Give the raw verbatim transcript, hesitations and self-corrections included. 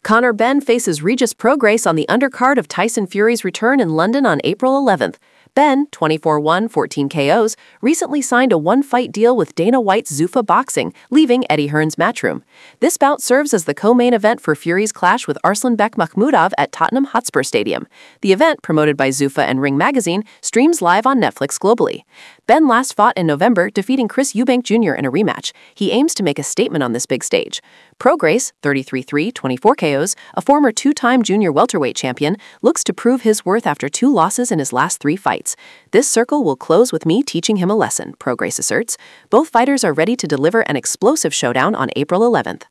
Conor Benn faces Regis Prograis on the undercard of Tyson Fury's return in London on April eleventh. Benn, twenty-four one, fourteen K Os, recently signed a one-fight deal with Dana White's Zuffa Boxing, leaving Eddie Hearn's Matchroom. This bout serves as the co-main event for Fury's clash with Arslanbek Makhmudov at Tottenham Hotspur Stadium. The event, promoted by Zuffa and Ring Magazine, streams live on Netflix globally. Benn last fought in November, defeating Chris Eubank Junior in a rematch. He aims to make a statement on this big stage. Prograis, thirty-three three, twenty-four K Os, a former two-time junior welterweight champion, looks to prove his worth after two losses in his last three fights. This circle will close with me teaching him a lesson, Prograis asserts. Both fighters are ready to deliver an explosive showdown on April eleventh.